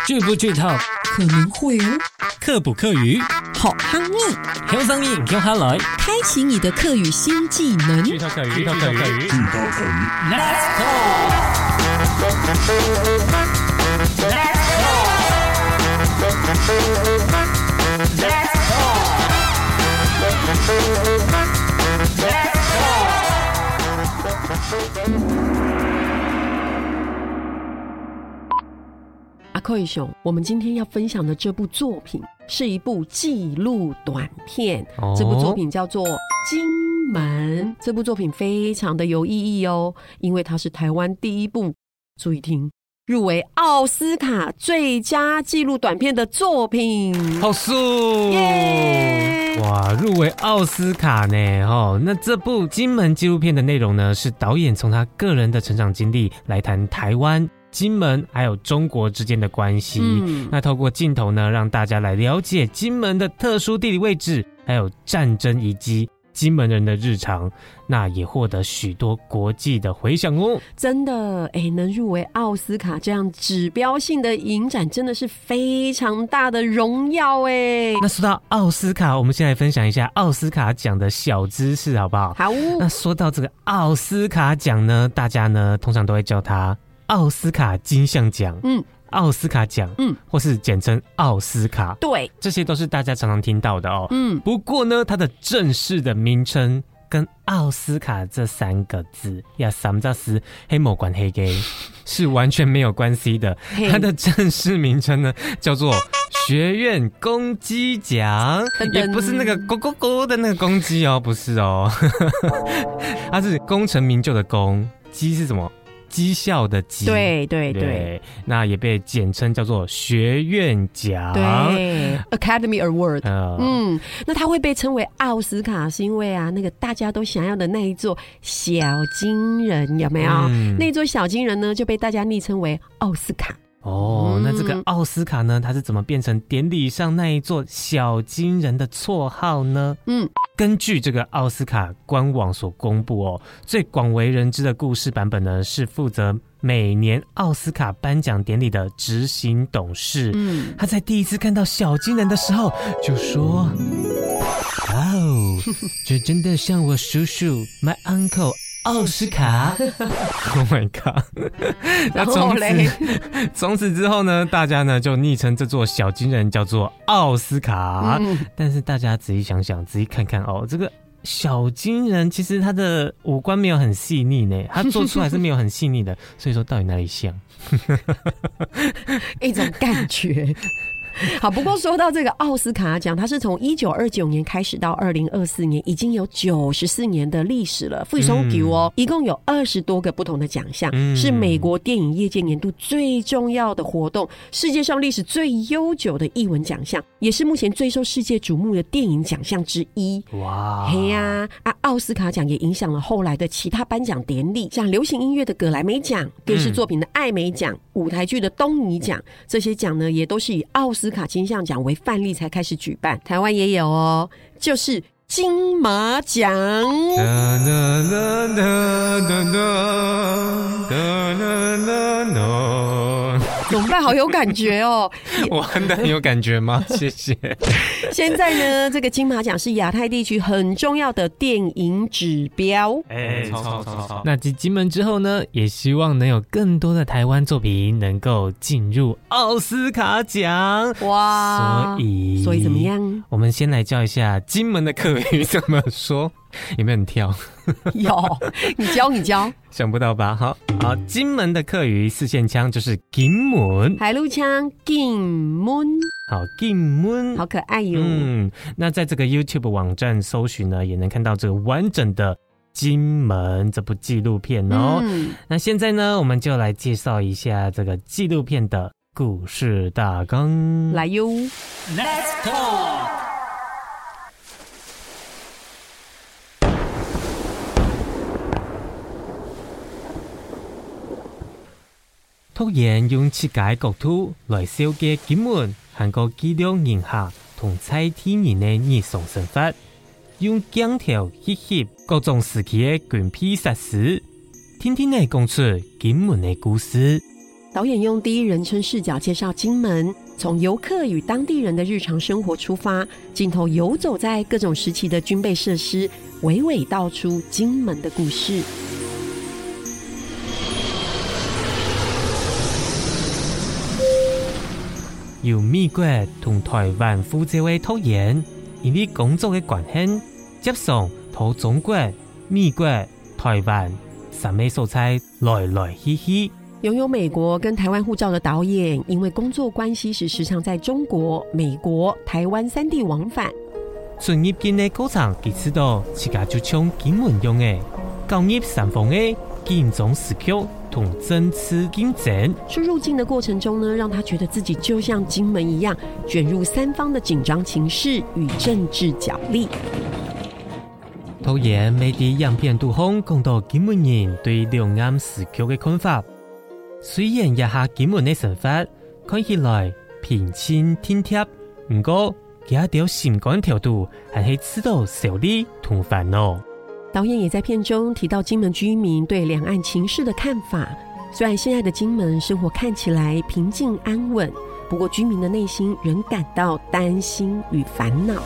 剧不剧透？ 可能会哦。 课不课语？ 好夯密， 轻松一点哈来， 开启你的课语新技能。 剧透课语，剧透课语 Let's go！ 阿寇宇兄，我们今天要分享的这部作品是一部纪录短片，这部作品叫做《金门》。这部作品非常的有意义哦，因为它是台湾第一部，注意听，入围奥斯卡最佳纪录短片的作品。 好酷耶！哇，入围奥斯卡呢！那这部《金门》纪录片的内容呢，是导演从他个人的成长经历来谈台湾、金门还有中国之间的关系。那透过镜头呢，让大家来了解金门的特殊地理位置，还有战争遗迹。金门人的日常，那也获得许多国际的回响哦。 真的，能入围奥斯卡这样指标性的影展，真的是非常大的荣耀哎。 那说到奥斯卡，我们先来分享一下奥斯卡奖的小知识，好不好？ 好。 那说到这个奥斯卡奖呢，大家呢通常都会叫它奥斯卡金像奖。奥斯卡奖，或是简称奥斯卡， 对， 这些都是大家常常听到的哦。不过呢，它的正式的名称跟奥斯卡这3个字呀三个字黑某关黑给是完全没有关系的。它的正式名称呢叫做学院公鸡奖，也不是那个咕咕咕的那个公鸡哦，不是哦，它是功成名就的功，鸡是什么？绩效的绩，对，那也被简称叫做学院奖， 对 ，Academy Award。那它会被称为奥斯卡，是因为那个大家都想要的那一座小金人有没有？那一座小金人呢，就被大家昵称为奥斯卡。 那这个奥斯卡呢，它是怎么变成典礼上那一座小金人的绰号呢？根据这个奥斯卡官网所公布最广为人知的故事版本呢，是负责每年奥斯卡颁奖典礼的执行董事。他在第一次看到小金人的时候就说：“哇哦，这真的像我叔叔 my uncle。”奥斯卡，Oh my god！ 那从此之后呢，大家呢就昵称这座小金人叫做奥斯卡。但是大家仔细想想，仔细看看这个小金人其实他的五官没有很细腻呢，他做出来是没有很细腻的，所以说到底哪里像？ 一种感觉。好，不过说到这个奥斯卡奖，它是从1929年开始到2024年，已经有94年的历史了。费松球一共有20多个不同的奖项，是美国电影业界年度最重要的活动，世界上历史最悠久的艺文奖项，也是目前最受世界瞩目的电影奖项之一。哇，嘿呀，奥斯卡奖也影响了后来的其他颁奖典礼，像流行音乐的葛莱美奖、电视作品的艾美奖、舞台剧的东尼奖，这些奖呢也都是以奥斯卡金像奖为范例才开始举办。台湾也有就是金马奖。怎么办？好有感觉哦！ 我很有感觉吗？谢谢。 现在呢，这个金马奖是亚太地区很重要的电影指标。 超。那继金门之后呢，也希望能有更多的台湾作品能够进入奥斯卡奖。哇！所以怎么样？ 我们先来教一下金门的客语怎么说。有没有很跳？ 有，你教。 想不到吧？好，金门的客语四线腔就是金门， 海陆腔金门。 好，金门， 好可爱哟。 那在这个 YouTube 网站搜寻呢，也能看到这个完整的金门这部纪录片哦。那现在呢，我们就来介绍一下这个纪录片的故事大纲。 来哟 Let's go！ 突然用7個國土來小嘅金門，韓國幾兩人下同在天然嘅日常生活，用鏡頭翕翕各種時期嘅軍批實事，天天嚟講出金門嘅故事。 导演用第一人称视角介绍金门，从游客与当地人的日常生活出发，镜头游走在各种时期的军备设施，娓娓道出金门的故事。 由美國同台灣負責嘅導演，因為工作嘅關係，接送到中國、美國、台灣三個所在來來去去。 拥有美國跟台灣護照的導演，因為工作關係時常在中國、美國、台灣三地往返。 進入境嘅過程，佢知道自家就像金門用嘅，交入三方嘅金鐘時刻同真次競爭。 出入境的過程中呢，讓他覺得自己就像金門一樣，捲入三方的緊張情勢與政治角力。 導演每啲影片都講到金門人對兩岸時刻嘅看法。雖然一下金門的生活看起來平靜體貼，不過佢一條心肝條度還係知道受力同煩惱。 導演也在片中提到金門居民對兩岸情勢的看法。雖然現在的金門生活看起來平靜安穩，不過居民的內心仍感到擔心與煩惱。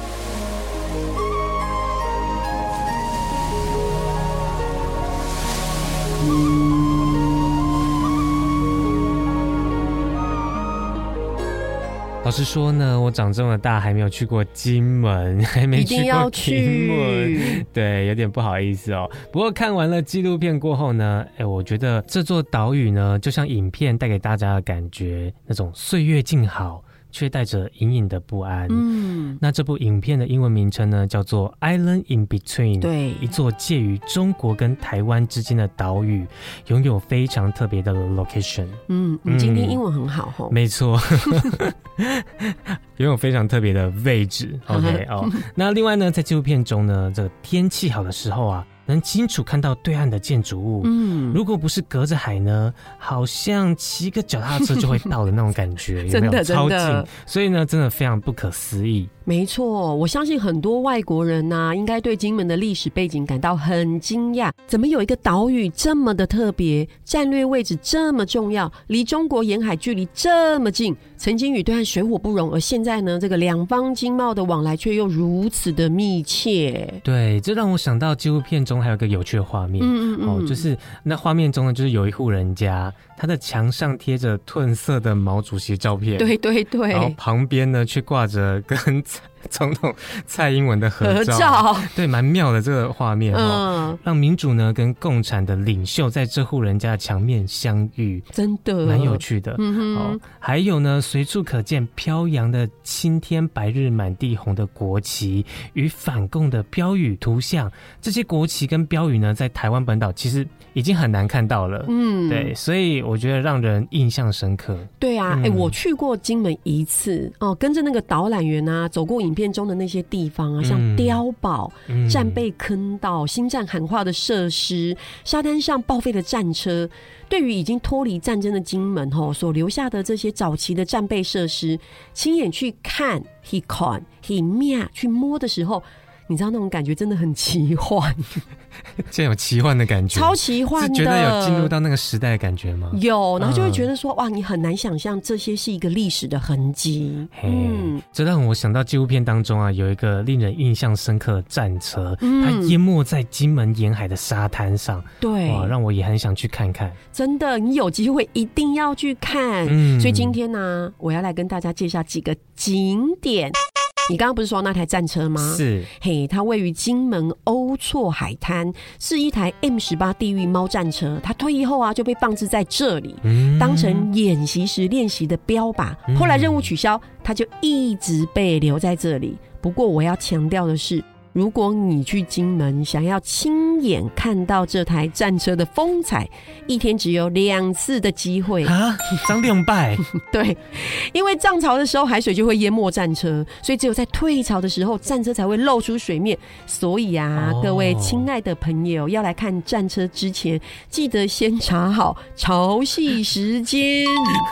老實說呢，我長這麼大還沒有去過金門，還沒去過金門，對，有點不好意思哦。不過看完了紀錄片過後呢，我覺得這座島嶼呢，就像影片帶給大家的感覺，那種歲月靜好，卻帶着隱隱的不安。那這部影片的英文名稱呢，叫做 Island in Between， 對， 一座介於中國跟台灣之間的島嶼，擁有非常特別的 location。 你今天英文很好哦。 沒錯。擁有非常特別的位置。OK 哦，那另外呢，在紀錄片中呢，這個天氣好的時候啊，能清楚看到對岸的建築物。如果不是隔着海呢，好像騎個腳踏車就會到的那種感覺，有沒有？超近，所以呢，真的非常不可思議。 沒錯，我相信很多外國人啊，應該對金門的歷史背景感到很驚訝。怎麼有一個島嶼這麼的特別，戰略位置這麼重要，離中國沿海距離這麼近，曾經與對岸水火不容，而現在呢，這個兩方經貿的往來卻又如此的密切。對， 這讓我想到紀錄片中還有一個有趣的畫面。就是那畫面中呢，就是有一戶人家，他的牆上貼着褪色的毛主席照片。對對對，然後旁邊呢，卻掛着跟總統蔡英文的合照，對，蠻妙的這個畫面。讓民主呢跟共產的領袖在這戶人家的牆面相遇，真的蠻有趣的。還有呢，隨處可見飄揚的青天白日滿地紅的國旗與反共的標語圖像，這些國旗跟標語呢，在台灣本島其實已經很難看到了。對，所以我覺得讓人印象深刻。對啊， 我去過金門一次哦，跟着那個導覽員啊，走過影片中的那些地方啊，像碉堡、戰備坑道、心戰喊話的設施、沙灘上報廢的戰車，對於已經脫離戰爭的金門所留下的這些早期的戰備設施，親眼去看、去看、去摸、去摸的時候，你知道那種感覺真的很奇幻。 這有奇幻的感覺， 超奇幻的， 是覺得有進入到那個時代的感覺嗎？ 有，然後就會覺得說，哇，你很難想象這些是一個歷史的痕跡。 這讓我想到紀錄片當中啊，有一個令人印象深刻的戰車，它淹沒在金門沿海的沙灘上。對，哇，讓我也很想去看看。真的，你有機會一定要去看。所以今天呢，我要來跟大家介紹幾個景點。你剛剛不是說那台戰車嗎？是，嘿，它位於金門歐厝海灘，是一台 M18 地獄貓戰車。它退役後啊，就被放置在這裡，當成演習時練習的標靶。後來任務取消，它就一直被留在這裡。不過我要強調的是，如果你去金門想要親眼看到這台戰車的風采，一天只有2次的機會啊，漲2倍。對，因為漲潮的時候海水就會淹沒戰車，所以只有在退潮的時候戰車才會露出水面。所以啊，各位親愛的朋友要來看戰車之前，記得先查好潮汐時間。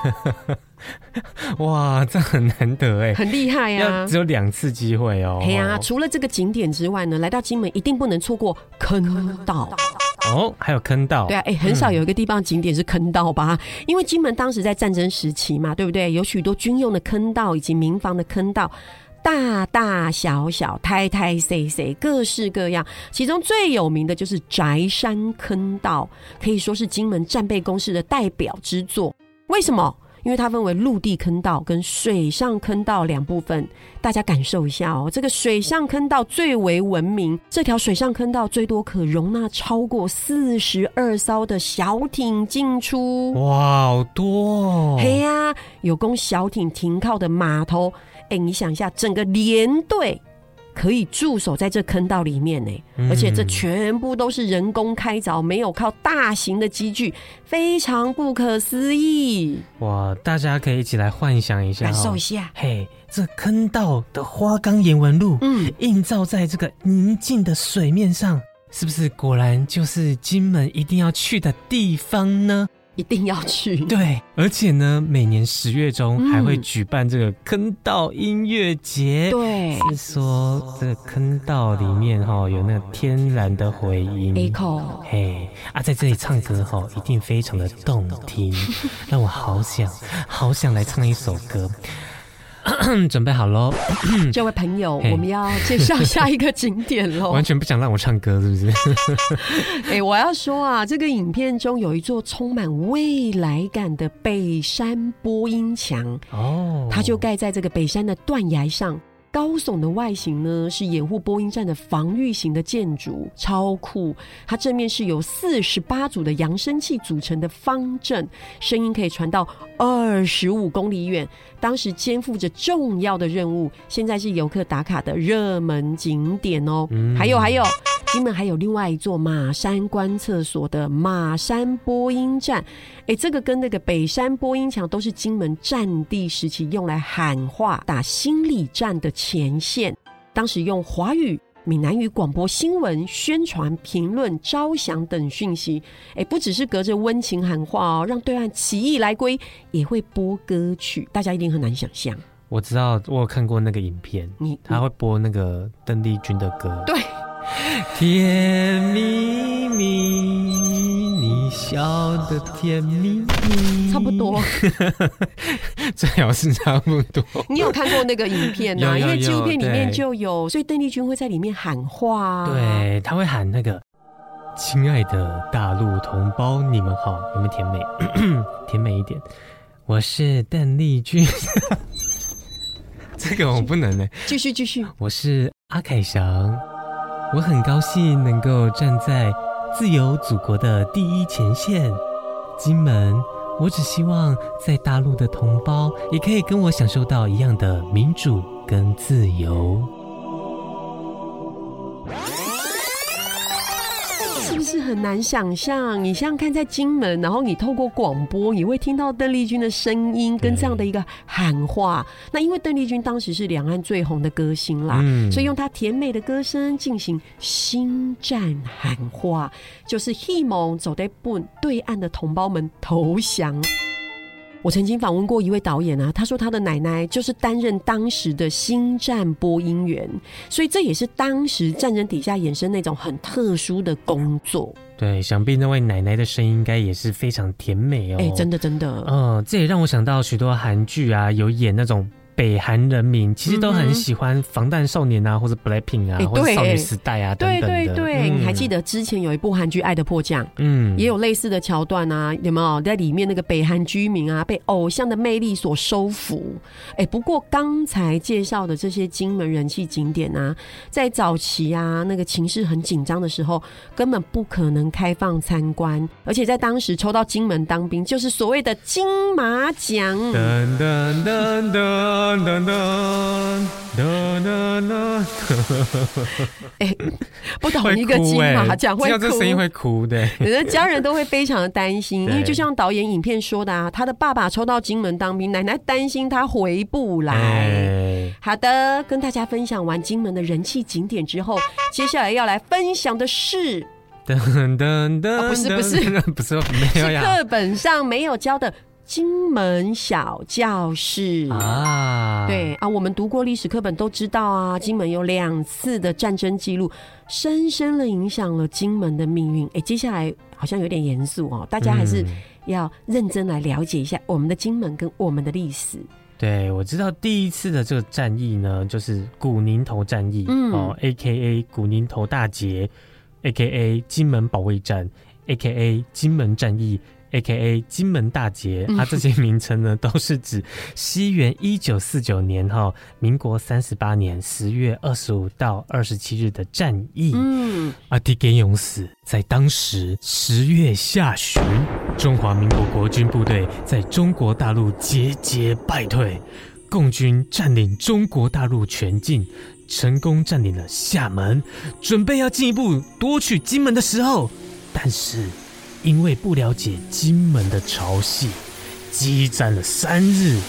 哇，這很難得哎，很厲害啊！只有2次機會哦。對啊，除了這個景點之外呢，來到金門一定不能錯過坑道。 哦，还有坑道。 对啊，很少有一个地方景点是坑道吧？因为金门当时在战争时期嘛，对不对？有许多军用的坑道以及民房的坑道。大大小小、胎胎细细，各式各样。其中最有名的就是宅山坑道，可以说是金门战备工事的代表之作。为什么？因为它分为陆地坑道跟水上坑道两部分，大家感受一下哦。这个水上坑道最为闻名，这条水上坑道最多可容纳超过42艘的小艇进出。 哇，好多哦！ 嘿呀，有供小艇停靠的码头。你想一下，整个连队可以驻守在这坑道里面呢，而且这全部都是人工开凿，没有靠大型的机具，非常不可思议。 哇，大家可以一起来幻想一下， 感受一下。 嘿，这坑道的花岗岩纹路，映照在这个宁静的水面上，是不是果然就是金门一定要去的地方呢？ 一定要去。 对，而且呢，每年10月中还会举办这个坑道音乐节。 对， 是说这个坑道里面有那个天然的回音 echo。 嘿在这里唱歌一定非常的动听，让我好想来唱一首歌。准备好咯这位朋友，我们要介绍下一个景点咯。 完全不想让我唱歌是不是？ 我要说啊，这个影片中有一座充满未来感的北山播音墙它就盖在这个北山的断崖上。高耸的外形呢，是掩护播音站的防御型的建筑，超酷。它正面是由48组的扬声器组成的方阵，声音可以传到25公里远。当时肩负着重要的任务，现在是游客打卡的热门景点哦。还有，金门还有另外一座马山观测所的马山播音站，这个跟那个北山播音墙都是金门战地时期用来喊话打心理战的前线，当时用华语、闽南语广播新闻、宣传、评论、招降等讯息。不只是隔着温情喊话让对岸起义来归，也会播歌曲，大家一定很难想象。 我知道，我有看过那个影片，他会播那个邓丽君的歌。 对， 甜蜜蜜，你笑得甜蜜蜜， 差不多。 最好是差不多。 你有看过那个影片有因为纪录片里面就有，所以邓丽君会在里面喊话对，他会喊那个亲爱的大陆同胞你们好，有没有甜美？甜美一点，我是邓丽君。这个我不能继续。 我是阿凯翔，我很高兴能够站在自由祖国的第一前线。金门，我只希望在大陆的同胞也可以跟我享受到一样的民主跟自由。 是不是很难想象？你想想看，在金门，然后你透过广播，你会听到邓丽君的声音跟这样的一个喊话。那因为邓丽君当时是两岸最红的歌星啦，所以用她甜美的歌声进行心战喊话，就是希望走在对岸的同胞们投降。我曾经访问过一位导演他说他的奶奶就是担任当时的心战播音员，所以这也是当时战争底下衍生那种很特殊的工作。 对，想必那位奶奶的声音应该也是非常甜美哦。 真的。 这也让我想到许多韩剧有演那种北韩人民其实都很喜欢防弹少年或者 BLACKPINK 或者少女时代等等的。 对，你还记得之前有一部韩剧《爱的迫降》，也有类似的桥段有没有？在里面那个北韩居民被偶像的魅力所收服。不过刚才介绍的这些金门人气景点在早期那个情势很紧张的时候，根本不可能开放参观，而且在当时抽到金门当兵，就是所谓的金马奖。 噔噔噔噔噔噔噔噔不懂一个金马奖会哭， 这声音会哭的， 家人都会非常的担心，因为就像导演影片说的他的爸爸抽到金门当兵，奶奶担心他回不来。好的，跟大家分享完金门的人气景点之后，接下来要来分享的是噔噔噔， 不是， 没有呀， 是课本上没有教的金门小教室啊。 对啊，我们读过历史课本都知道啊，金门有2次的战争记录，深深的影响了金门的命运。接下来好像有点严肃哦，大家还是要认真来了解一下我们的金门跟我们的历史。 对，我知道第一次的这个战役呢，就是古宁头战役，AKA 古宁头大捷 ，AKA 金门保卫战 ，AKA 金门战役，AKA 金门大捷。这些名称呢，都是指西元1949年民国38年10月25到27日的战役。地点用死在当时10月下旬。中华民国国军部队在中国大陆节节败退，共军占领中国大陆全境，成功占领了厦门，准备要进一步夺取金门的时候，但是因为不了解金门的潮汐，激战了3日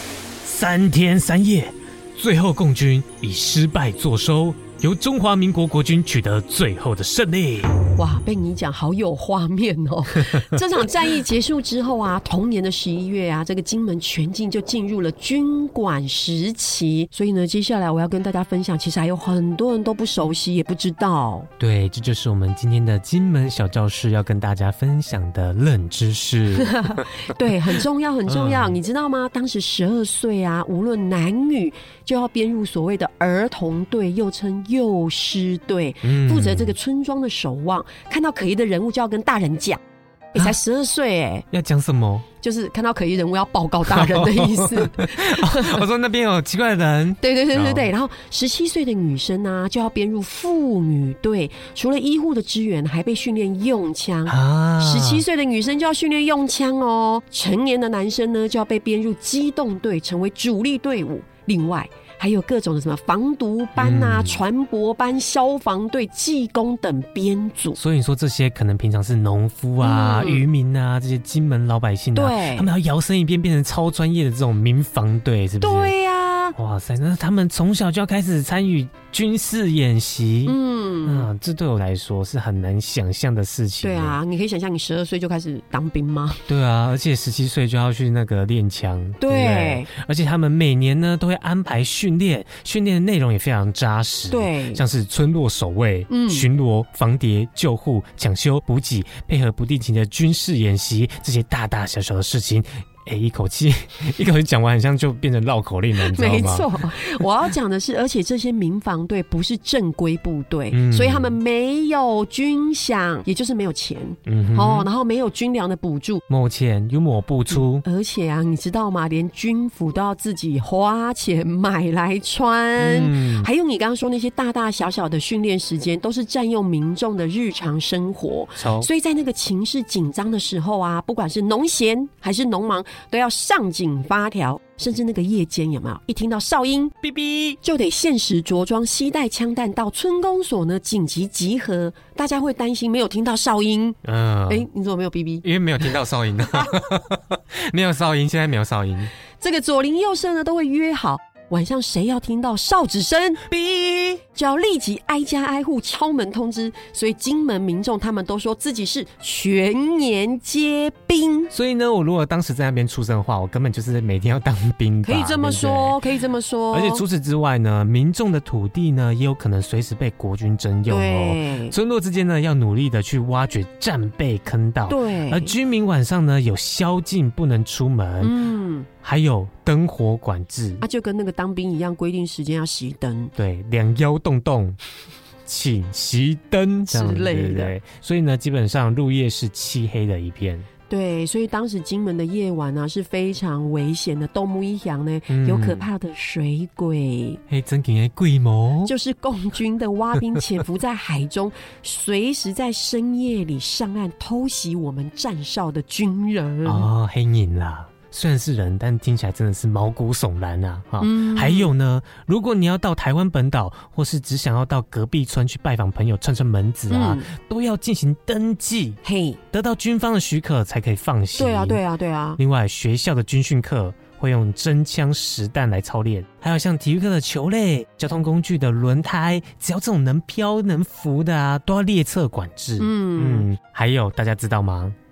3天3夜，最后共军以失败作收，由中华民国国军取得最后的胜利。 哇，被你讲好有画面哦！这场战役结束之后啊，同年的11月啊，这个金门全境就进入了军管时期。所以呢，接下来我要跟大家分享，其实还有很多人都不熟悉，也不知道。 对，这就是我们今天的金门小教室要跟大家分享的冷知识。 对，很重要，很重要。你知道吗？当时12岁啊，无论男女，就要编入所谓的儿童队，又称幼师队，负责这个村庄的守望。看到可疑的人物就要跟大人讲，才12岁要讲什么？ 就是看到可疑人物要报告大人的意思。 我说那边有奇怪的人。 对。然后17岁的女生啊，就要编入妇女队，除了医护的支援，还被训练用枪。17岁的女生就要训练用枪哦。成年的男生呢，就要被编入机动队，成为主力队伍。另外还有各种的什么防毒班啊、船舶班、消防队、技工等编组。 所以你说这些可能平常是农夫啊、渔民啊，这些金门老百姓啊， 对， 他们要摇身一变变成超专业的这种民防队，是不是？ 对啊。 哇塞，那他们从小就要开始参与军事演习，这对我来说是很难想象的事情。 对啊，你可以想象你12岁就开始当兵吗？ 对啊，而且17岁就要去那个练枪，对不对？而且他们每年呢都会安排训练的内容也非常扎实，对，像是村落守卫、巡逻、防谍、救护、抢修、补给，配合不定期的军事演习，这些大大小小的事情。一口气讲完，很像就变成绕口令了，你知道吗？没错， 我要讲的是，而且这些民防队不是正规部队，所以他们没有军饷，也就是没有钱，然后没有军粮的补助， 没钱又抹不出， 而且啊，你知道吗？连军服都要自己花钱买来穿，还有你刚刚说那些大大小小的训练时间，都是占用民众的日常生活，所以在那个情势紧张的时候啊，不管是农闲还是农忙，都要上紧发条，甚至那个夜间有没有一听到哨音哔哔，就得限时着装，携带枪弹到村公所呢紧急集合。大家会担心没有听到哨音，你怎么没有哔哔？ 因为没有听到哨音没有哨音，现在没有哨音。 这个左邻右舍呢都会约好，晚上谁要听到哨子声哔，就要立即挨家挨户敲门通知。所以金门民众他们都说自己是全年皆兵。 所以呢，我如果当时在那边出生的话，我根本就是每天要当兵吧。 可以这么说，可以这么说。 而且除此之外呢，民众的土地呢也有可能随时被国军征用哦。村落之间呢要努力的去挖掘战备坑道。对。而居民晚上呢有宵禁，不能出门。还有灯火管制， 就跟那个当兵一样，规定时间要熄灯。 对，两腰动动，请熄灯之类的。对，所以呢，基本上入夜是漆黑的一片。 对，所以当时金门的夜晚啊是非常危险的。动木一响呢，有可怕的水鬼， 真给人鬼魔， 就是共军的蛙兵潜伏在海中，随时在深夜里上岸偷袭我们站哨的军人。 黑影啦。虽然是人，但听起来真的是毛骨悚然啊！还有呢，如果你要到台湾本岛，或是只想要到隔壁村去拜访朋友串串门子啊，都要进行登记，得到军方的许可才可以放行。 对啊。 另外，学校的军训课会用真枪实弹来操练，还有像体育课的球类、交通工具的轮胎，只要这种能飘能浮的啊，都要列册管制。还有大家知道吗？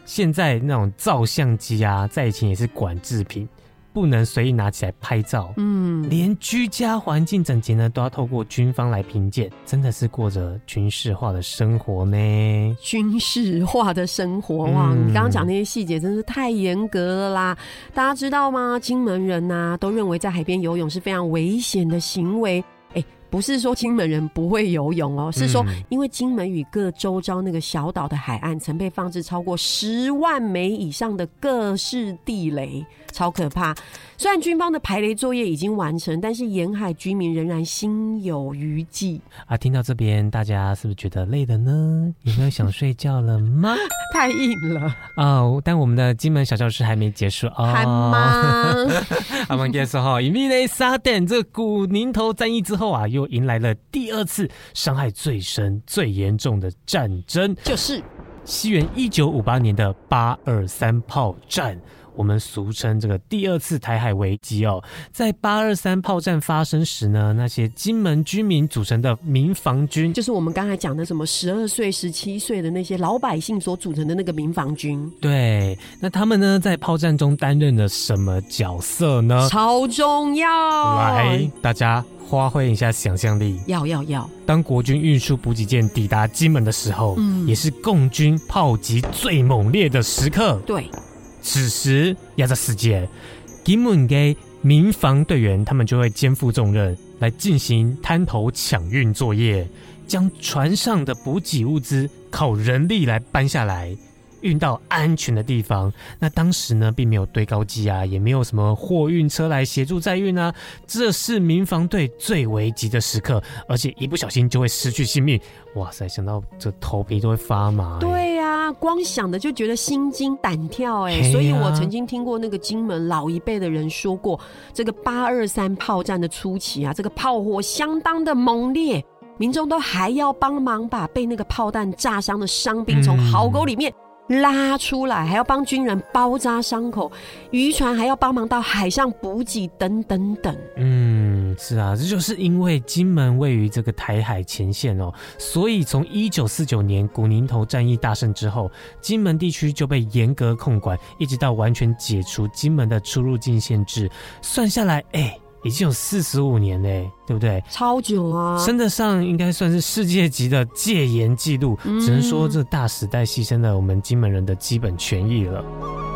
现在那种照相机啊，在以前也是管制品，不能随意拿起来拍照，连居家环境整洁呢都要透过军方来评鉴，真的是过着军事化的生活呢。 军事化的生活，哇！你刚刚讲那些细节真是太严格了啦。大家知道吗？金门人啊都认为在海边游泳是非常危险的行为。不是说金门人不会游泳哦，是说因为金门与各周遭那个小岛的海岸曾被放置超过10万枚以上的各式地雷，超可怕。虽然军方的排雷作业已经完成，但是沿海居民仍然心有余悸啊。听到这边，大家是不是觉得累了呢？有没有想睡觉了吗？ 太硬了哦，但我们的金门小教室还没结束哦。 还吗？ 我们结束哈，因为呢，沙甸这古宁头战役之后啊，又迎来了第2次伤害最深、最严重的战争， 就是西元1958年的823炮战。我们俗称这个第2次台海危机哦。在823炮战发生时呢，那些金门居民组成的民防军， 就是我们刚才讲的什么12岁、17岁的那些老百姓所组成的那个民防军。 对，那他们呢在炮战中担任了什么角色呢？ 超重要！ 来，大家发挥一下想象力。要。当国军运输补给舰抵达金门的时候，也是共军炮击最猛烈的时刻。 对。 此时，亚在世界，金门的民防队员他们就会肩负重任，来进行滩头抢运作业，将船上的补给物资靠人力来搬下来，运到安全的地方。那当时呢，并没有堆高机啊，也没有什么货运车来协助载运啊，这是民防队最危急的时刻，而且一不小心就会失去性命。哇塞，想到这头皮都会发麻。 对啊，光想的就觉得心惊胆跳所以我曾经听过那个金门老一辈的人说过，这个823炮战的初期啊，这个炮火相当的猛烈，民众都还要帮忙把被那个炮弹炸伤的伤兵从壕沟里面拉出来，还要帮军人包扎伤口，渔船还要帮忙到海上补给等等等。 是啊，这就是因为金门位于这个台海前线哦，所以从1949年古宁头战役大胜之后，金门地区就被严格控管，一直到完全解除金门的出入境限制，算下来已经有45年嘞，对不对？ 超久啊， 升得上应该算是世界级的戒严纪录，只能说这大时代牺牲了我们金门人的基本权益了。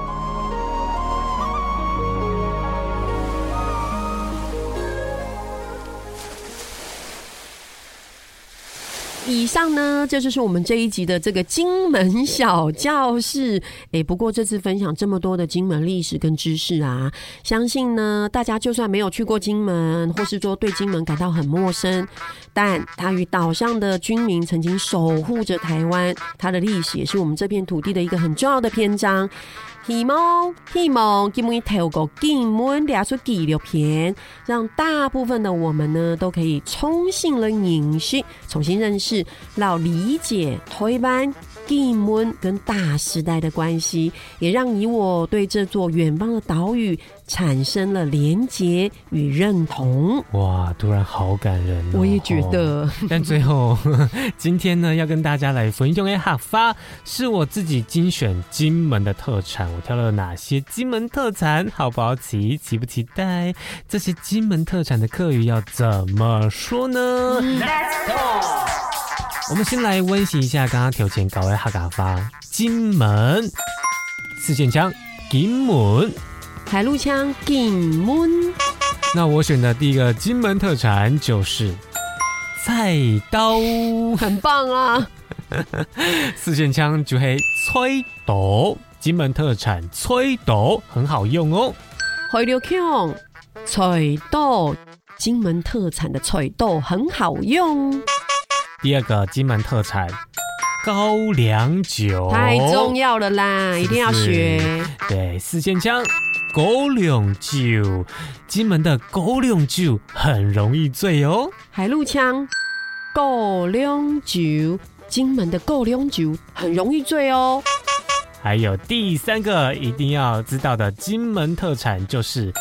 以上呢，这就是我们这一集的这个金门小教室。不过这次分享这么多的金门历史跟知识啊，相信呢大家就算没有去过金门，或是说对金门感到很陌生，但它与岛上的军民曾经守护着台湾，它的历史也是我们这片土地的一个很重要的篇章。希望今天透过金门列出纪录片，让大部分的我们呢都可以重新的认识、重新认识、老理解台湾、金门跟大时代的关系，也让你我对这座远方的岛屿产生了连结与认同。 哇，突然好感人哦！ 我也觉得。 但最后，今天呢要跟大家来分享的哈发是我自己精选金门的特产。我挑了哪些金门特产？好不好奇？期不期待？这些金门特产的客语要怎么说呢 ？Let's go！ 我们先来温习一下刚刚调前搞的哈嘎发。金门，四线腔，金门。 海陆腔金门。 那我选的第一个金门特产就是菜刀， 很棒啊！ 四线腔就系菜刀，金门特产菜刀很好用哦。 海陆腔菜刀，金门特产的菜刀很好用。 第二个金门特产高粱酒， 太重要了啦，一定要学。 对，四线腔。高粱酒，金门的高粱酒很容易醉哦。 海陆腔，高粱酒，金门的高粱酒很容易醉哦。 还有第三个一定要知道的金门特产就是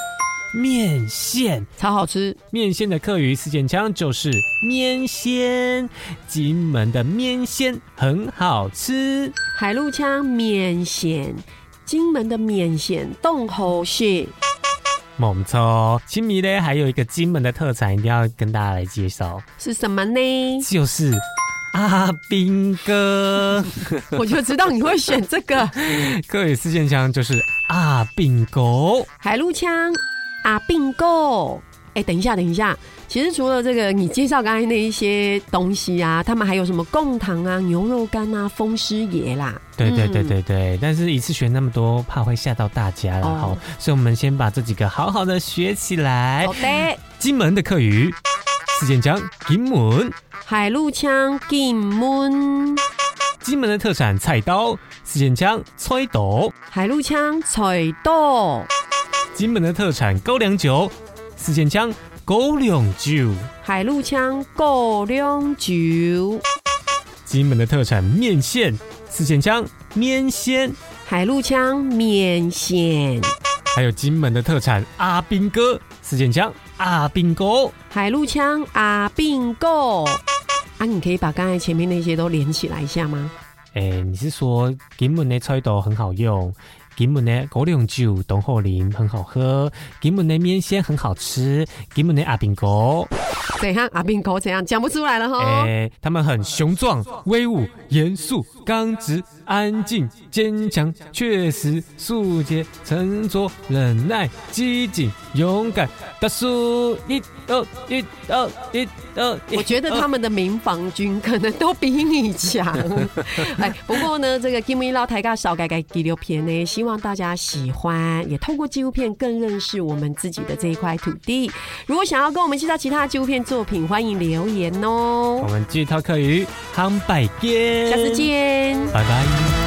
面线， 超好吃。 面线的客语四件腔就是面线，金门的面线很好吃。 海陆腔面线，金门的面线冻好吃。 没错，清米呢还有一个金门的特产一定要跟大家来介绍， 是什么呢？ 就是阿兵哥。 我就知道你会选这个。 客语四件腔就是阿兵哥， 海陆腔阿兵哥。等一下，其实除了这个你介绍刚才那一些东西啊，他们还有什么贡糖啊、牛肉干啊、风师爷啦。 对，但是一次学那么多怕会吓到大家了，所以我们先把这几个好好的学起来。 好的。 金门的客语四件腔金门， 海陆腔金门， 金门的特产菜刀四件腔菜刀， 海陆腔菜刀， 金门的特产高粱酒四件腔高粱酒， 海陆腔高粱酒， 金门的特产面线四件腔面线， 海陆腔面线， 还有金门的特产阿兵哥四件腔阿兵哥， 海陆腔阿兵哥。你可以把刚才前面那些都连起来一下吗？ 你是说金门的菜刀很好用，金门的高粱酒董厚林很好喝，金门的面线很好吃，金门的阿兵哥怎样？阿兵哥怎样？讲不出来了哈。 他们很雄壮、威武、严肃、刚直、安静、坚强、确实、素洁、沉着、忍耐、机警、勇敢。大叔1、2、1、2、1、2。 我觉得他们的民防军可能都比你强。不过呢，这个金门老台尬少改改纪录片呢，希望大家喜欢，也透过纪录片更认识我们自己的这一块土地。如果想要跟我们介绍其他的纪录片作品，欢迎留言哦。 我们这套客语，康拜见， 下次见， 拜拜。